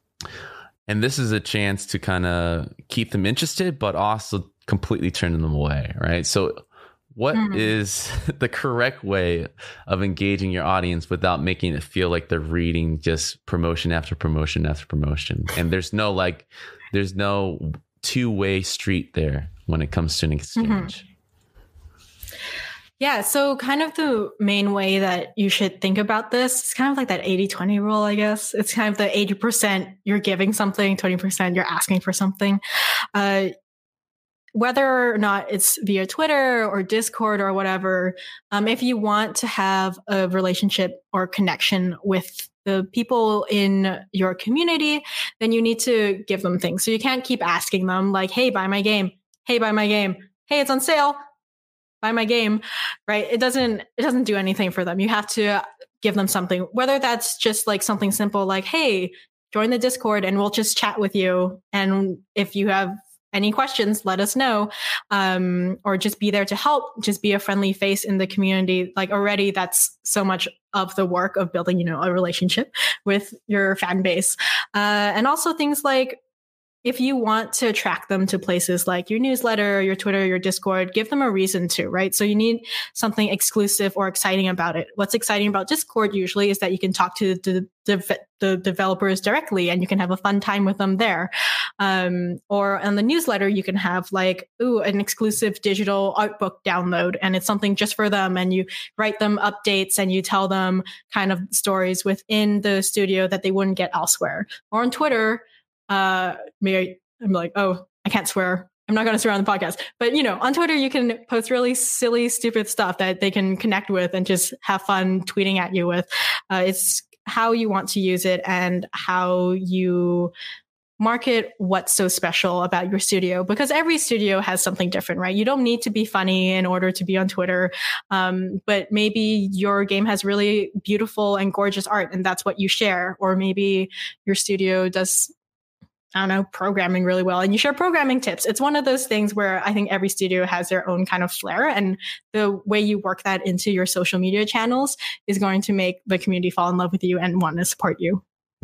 And this is a chance to kind of keep them interested, but also completely turn them away, right? So what mm. is the correct way of engaging your audience without making it feel like they're reading just promotion after promotion after promotion? And there's no like, there's no two-way street there when it comes to an exchange. Mm-hmm. Yeah. So kind of the main way that you should think about this is kind of like that eighty twenty rule, I guess. It's kind of the eighty percent you're giving something, twenty percent you're asking for something. Uh, Whether or not it's via Twitter or Discord or whatever, um, if you want to have a relationship or connection with the people in your community, then you need to give them things. So you can't keep asking them like, hey, buy my game. Hey, buy my game. Hey, it's on sale. Buy my game, right? It doesn't, it doesn't do anything for them. You have to give them something, whether that's just like something simple like, hey, join the Discord and we'll just chat with you. And if you have any questions, let us know, um, or just be there to help, just be a friendly face in the community. Like, already that's so much of the work of building, you know, a relationship with your fan base. Uh, and also things like, if you want to attract them to places like your newsletter, your Twitter, your Discord, give them a reason to, right? So you need something exclusive or exciting about it. What's exciting about Discord usually is that you can talk to the, the, the developers directly and you can have a fun time with them there. Um, or on the newsletter, you can have like, ooh, an exclusive digital art book download, and it's something just for them. And you write them updates and you tell them kind of stories within the studio that they wouldn't get elsewhere. Or on Twitter, Uh, maybe I'm like, oh, I can't swear. I'm not going to swear on the podcast. But, you know, on Twitter, you can post really silly, stupid stuff that they can connect with and just have fun tweeting at you with. Uh, it's how you want to use it and how you market what's so special about your studio, because every studio has something different, right? You don't need to be funny in order to be on Twitter. Um, but maybe your game has really beautiful and gorgeous art and that's what you share. Or maybe your studio does, I don't know, programming really well and you share programming tips. It's one of those things where I think every studio has their own kind of flair, and the way you work that into your social media channels is going to make the community fall in love with you and want to support you.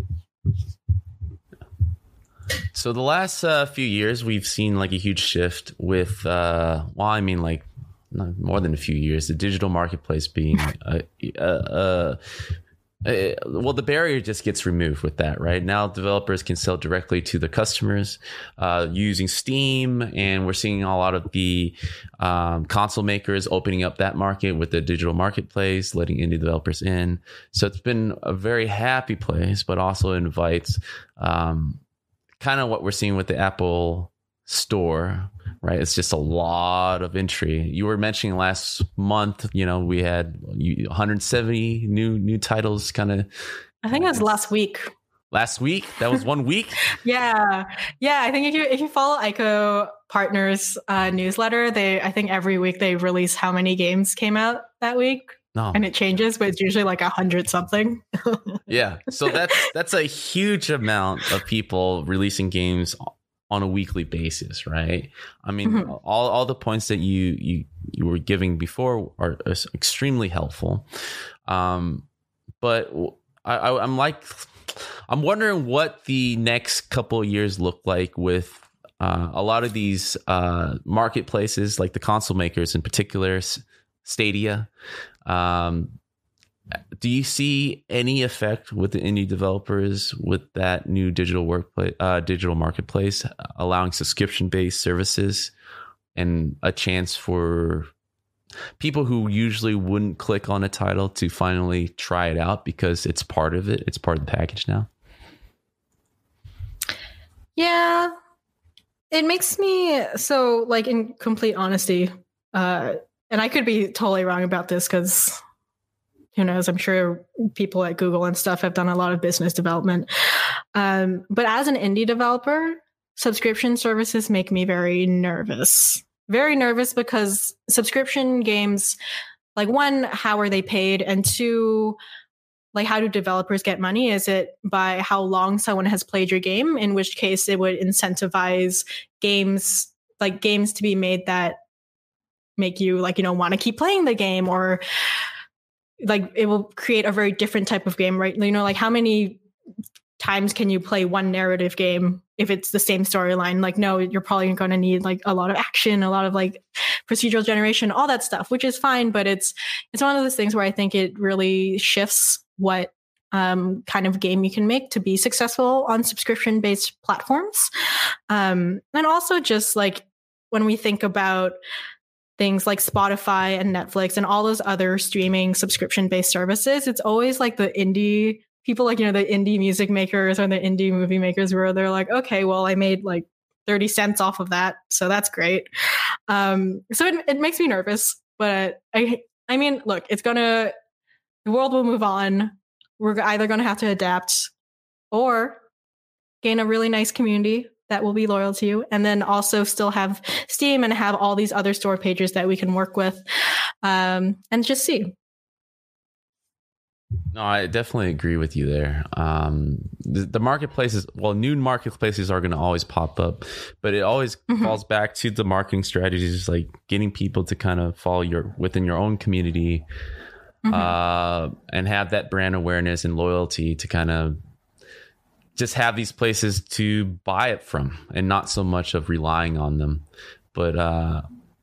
So the last uh, few years, we've seen like a huge shift with, uh, well, I mean, like not more than a few years, the digital marketplace being a, a, a Uh, well, the barrier just gets removed with that, right? Now developers can sell directly to the customers uh, using Steam, and we're seeing a lot of the um, console makers opening up that market with the digital marketplace, letting indie developers in. So it's been a very happy place, but also invites um, kind of what we're seeing with the Apple Store, right? It's just a lot of entry. You were mentioning last month, you know, we had one hundred seventy new new titles kind of. I think it was last week. Last week? That was one week? yeah. Yeah. I think if you if you follow Ico Partners uh, newsletter, they I think every week they release how many games came out that week. No. And it changes, but it's usually like a hundred something. Yeah. So that's that's a huge amount of people releasing games on a weekly basis, right? I mean, mm-hmm. all, all the points that you, you you were giving before are extremely helpful. Um, but I, I, I'm like, I'm wondering what the next couple of years look like with uh, a lot of these uh, marketplaces, like the console makers in particular, Stadia. Um, do you see any effect with the indie developers with that new digital workplace, uh, digital marketplace, allowing subscription-based services and a chance for people who usually wouldn't click on a title to finally try it out because it's part of it, it's part of the package now? Yeah, it makes me so, like, in complete honesty, uh, and I could be totally wrong about this because who knows? I'm sure people at Google and stuff have done a lot of business development. Um, but as an indie developer, subscription services make me very nervous. Very nervous because subscription games, like, one, how are they paid? And two, like, how do developers get money? Is it by how long someone has played your game? In which case it would incentivize games, like games to be made that make you, like, you know, want to keep playing the game, or like it will create a very different type of game, right? You know, like, how many times can you play one narrative game if it's the same storyline? Like, no, you're probably going to need like a lot of action, a lot of like procedural generation, all that stuff, which is fine. But it's, it's one of those things where I think it really shifts what um, kind of game you can make to be successful on subscription based platforms. Um, and also just like when we think about things like Spotify and Netflix and all those other streaming subscription-based services, it's always like the indie people, like, you know, the indie music makers or the indie movie makers, where they're like, okay, well, I made like thirty cents off of that, so that's great. Um, so it, it makes me nervous, but I, I mean, look, it's gonna, the world will move on. We're either gonna have to adapt or gain a really nice community that will be loyal to you, and then also still have Steam and have all these other store pages that we can work with, um, and just see. No, I definitely agree with you there. Um, the, the marketplaces, well, new marketplaces are going to always pop up, but it always mm-hmm. falls back to the marketing strategies, like getting people to kind of follow your within your own community, mm-hmm. uh, and have that brand awareness and loyalty to kind of just have these places to buy it from, and not so much of relying on them. But uh,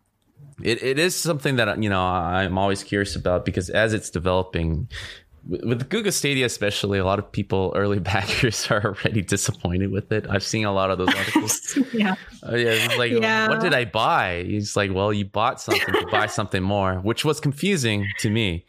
it, it is something that, you know, I'm always curious about, because as it's developing, with Google Stadia especially, a lot of people, early backers, are already disappointed with it. I've seen a lot of those articles. yeah. Uh, yeah, it's like, yeah. What did I buy? It's like, well, you bought something to buy something more, which was confusing to me.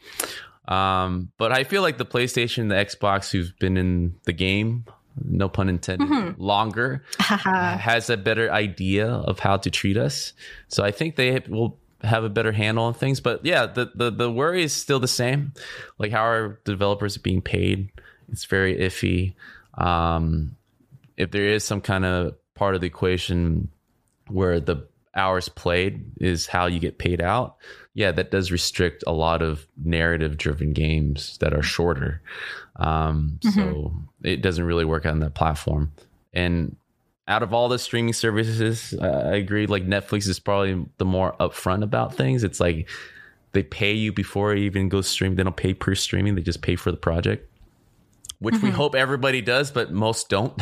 Um, but I feel like the PlayStation, the Xbox, who've been in the game, no pun intended, mm-hmm. longer, uh, has a better idea of how to treat us. So I think they will have a better handle on things. But yeah, the, the, the worry is still the same. Like, how are developers being paid? It's very iffy. Um, if there is some kind of part of the equation where the hours played is how you get paid out, yeah, that does restrict a lot of narrative driven games that are shorter. Um, mm-hmm. So it doesn't really work on that platform. And out of all the streaming services, uh, I agree, like Netflix is probably the more upfront about things. It's like they pay you before it even goes stream. They don't pay per streaming. They just pay for the project, which mm-hmm. we hope everybody does, but most don't.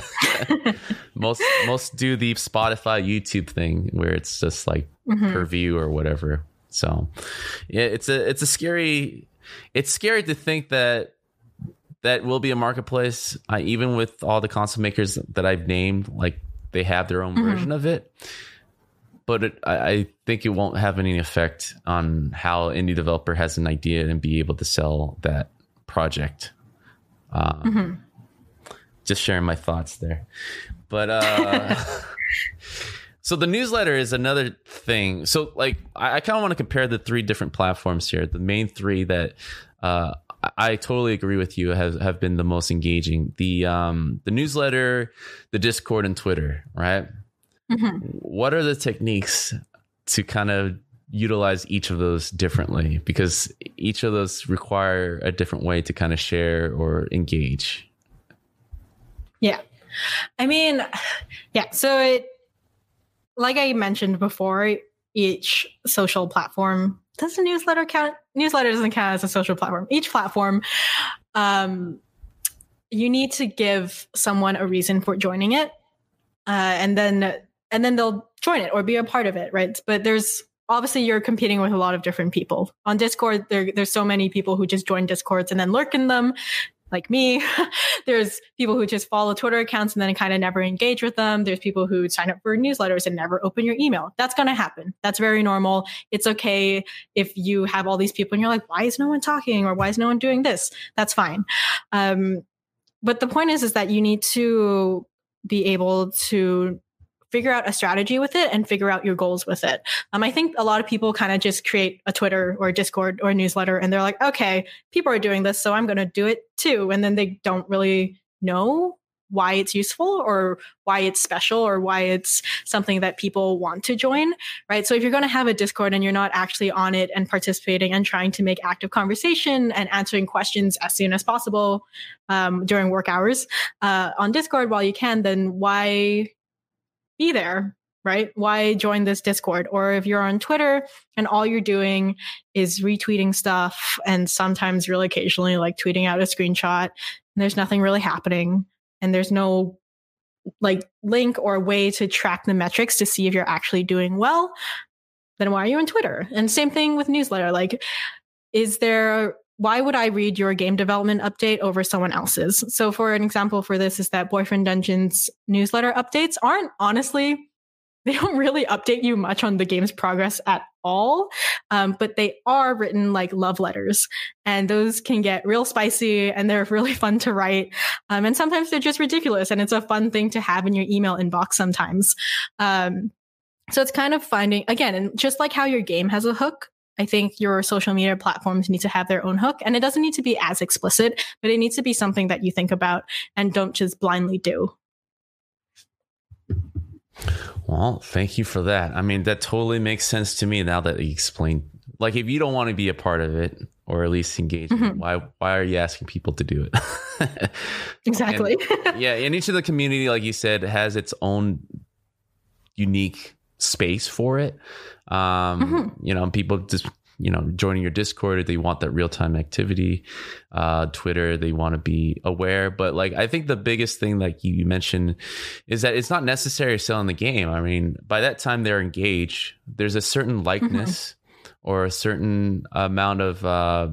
most most do the Spotify, YouTube thing where it's just like mm-hmm. per view or whatever. So yeah, it's a it's a scary it's scary to think that that will be a marketplace. I, even with all the console makers that I've named, like, they have their own mm-hmm. version of it, but it, I, I think it won't have any effect on how an indie developer has an idea and be able to sell that project. Um, mm-hmm. Just sharing my thoughts there, but uh, so the newsletter is another thing. So like, I, I kind of want to compare the three different platforms here. The main three that uh, I totally agree with you have, have been the most engaging. The um, the newsletter, the Discord, and Twitter, right? Mm-hmm. What are the techniques to kind of utilize each of those differently? Because each of those require a different way to kind of share or engage. Yeah. I mean, yeah. So it, like I mentioned before, each social platform, does the newsletter count? Newsletter doesn't count as a social platform. Each platform, um, you need to give someone a reason for joining it, uh, and then and then they'll join it or be a part of it, right? But there's obviously you're competing with a lot of different people. On Discord, there, there's so many people who just join Discords and then lurk in them, like me. There's people who just follow Twitter accounts and then kind of never engage with them. There's people who sign up for newsletters and never open your email. That's going to happen. That's very normal. It's okay if you have all these people and you're like, why is no one talking? Or why is no one doing this? That's fine. Um, but the point is, is that you need to be able to figure out a strategy with it and figure out your goals with it. Um, I think a lot of people kind of just create a Twitter or a Discord or a newsletter and they're like, okay, people are doing this, so I'm going to do it too. And then they don't really know why it's useful or why it's special or why it's something that people want to join, right? So if you're going to have a Discord and you're not actually on it and participating and trying to make active conversation and answering questions as soon as possible um, during work hours uh, on Discord while you can, then why be there, right? Why join this Discord? Or if you're on Twitter and all you're doing is retweeting stuff and sometimes really occasionally like tweeting out a screenshot and there's nothing really happening and there's no like link or way to track the metrics to see if you're actually doing well, then why are you on Twitter? And same thing with newsletter. Like, is there why would I read your game development update over someone else's? So for an example for this is that Boyfriend Dungeon's newsletter updates aren't honestly, they don't really update you much on the game's progress at all. Um, but they are written like love letters and those can get real spicy and they're really fun to write. Um, and sometimes they're just ridiculous and it's a fun thing to have in your email inbox sometimes. Um, so it's kind of finding, again, and just like how your game has a hook, I think your social media platforms need to have their own hook and it doesn't need to be as explicit, but it needs to be something that you think about and don't just blindly do. Well, thank you for that. I mean, that totally makes sense to me now that you explained. Like, if you don't want to be a part of it or at least engage mm-hmm. in it, why why are you asking people to do it? Exactly. And, yeah, and each of the community, like you said, has its own unique space for it. Um, mm-hmm. You know, people just, you know, joining your Discord, they want that real-time activity. Uh, Twitter, they want to be aware. But like, I think the biggest thing, like you mentioned, is that it's not necessary selling the game. I mean, by that time they're engaged, there's a certain likeness mm-hmm. or a certain amount of uh,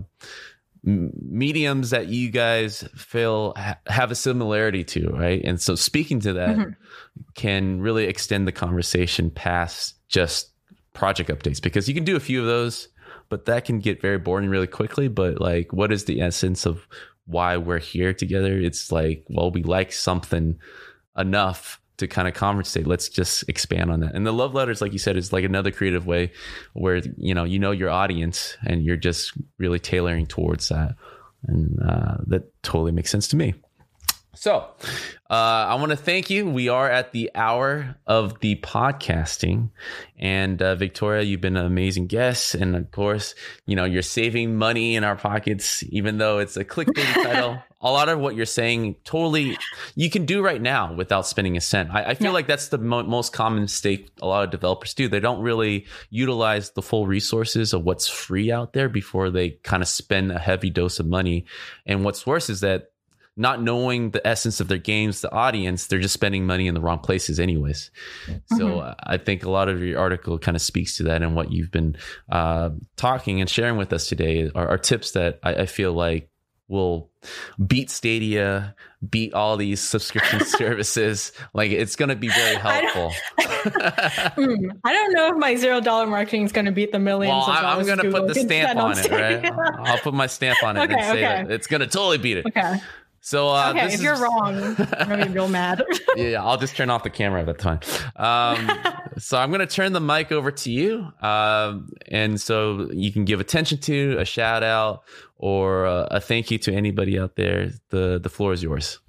mediums that you guys feel ha- have a similarity to, right? And so speaking to that mm-hmm. can really extend the conversation past just project updates, because you can do a few of those, but that can get very boring really quickly. But like, what is the essence of why we're here together? It's like, well, we like something enough to kind of conversate. Let's just expand on that. And the love letters, like you said, is like another creative way where, you know, you know your audience and you're just really tailoring towards that. And uh, that totally makes sense to me. So uh, I want to thank you. We are at the hour of the podcasting. And uh, Victoria, you've been an amazing guest. And of course, you know, you're saving money in our pockets, even though it's a clickbait title. A lot of what you're saying, totally, you can do right now without spending a cent. I, I feel yeah. like that's the mo- most common mistake a lot of developers do. They don't really utilize the full resources of what's free out there before they kind of spend a heavy dose of money. And what's worse is that not knowing the essence of their games, the audience, they're just spending money in the wrong places anyways. Mm-hmm. So uh, I think a lot of your article kind of speaks to that, and what you've been uh, talking and sharing with us today are, are tips that I, I feel like will beat Stadia, beat all these subscription services. Like, it's going to be very helpful. I don't, mm, I don't know if my zero dollar marketing is going to beat the millions. Well, of I'm going to put the stamp on it, right? Yeah. I'll put my stamp on it okay, and say okay. that it's going to totally beat it. Okay. So uh, okay, this if is... you're wrong, I'm gonna be real mad. Yeah, I'll just turn off the camera at that time. Um, so I'm gonna turn the mic over to you, um, and so you can give attention to a shout out or a, a thank you to anybody out there. The the floor is yours.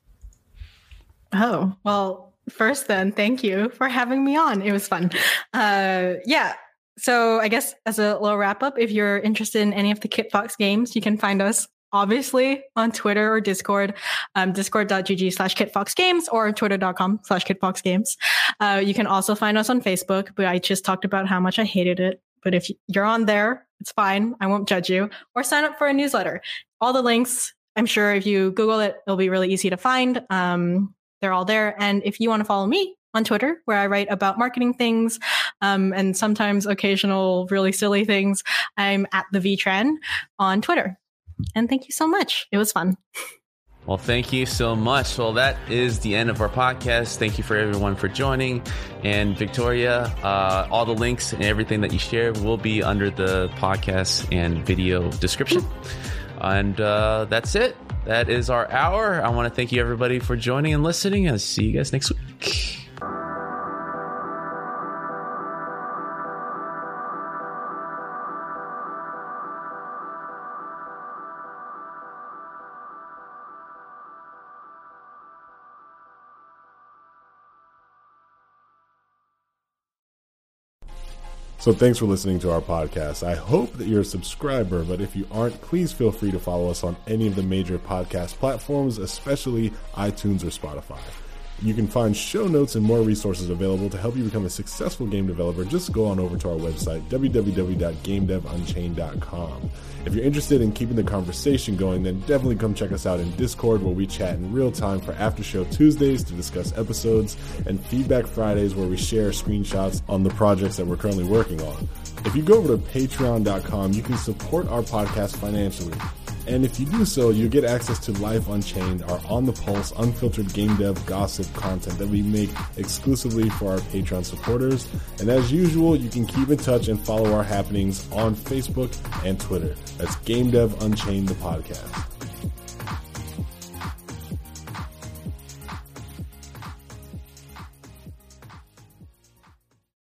Oh well, first then, thank you for having me on. It was fun. Uh, yeah. So I guess as a little wrap up, if you're interested in any of the Kitfox games, you can find us obviously on Twitter or Discord, um, discord.gg slash kitfoxgames or twitter.com slash kitfoxgames. Uh, you can also find us on Facebook, but I just talked about how much I hated it. But if you're on there, it's fine. I won't judge you. Or sign up for a newsletter. All the links, I'm sure if you Google it, it'll be really easy to find. Um, they're all there. And if you want to follow me on Twitter, where I write about marketing things, um, and sometimes occasional really silly things, I'm at the VTran on Twitter. And thank you so much. It was fun. Well, thank you so much. Well, that is the end of our podcast. Thank you for everyone for joining. And Victoria, uh, all the links and everything that you share will be under the podcast and video description. And uh, that's it. That is our hour. I want to thank you, everybody, for joining and listening. I'll see you guys next week. So thanks for listening to our podcast. I hope that you're a subscriber, but if you aren't, please feel free to follow us on any of the major podcast platforms, especially iTunes or Spotify. You can find show notes and more resources available to help you become a successful game developer. Just go on over to our website, w w w dot game dev unchained dot com. If you're interested in keeping the conversation going, then definitely come check us out in Discord, where we chat in real time, for after show Tuesdays to discuss episodes, and Feedback Fridays, where we share screenshots on the projects that we're currently working on. If you go over to patreon dot com, you can support our podcast financially. And if you do so, you get access to Life Unchained, our on-the-pulse, unfiltered game dev gossip content that we make exclusively for our Patreon supporters. And as usual, you can keep in touch and follow our happenings on Facebook and Twitter. That's Game Dev Unchained, the podcast.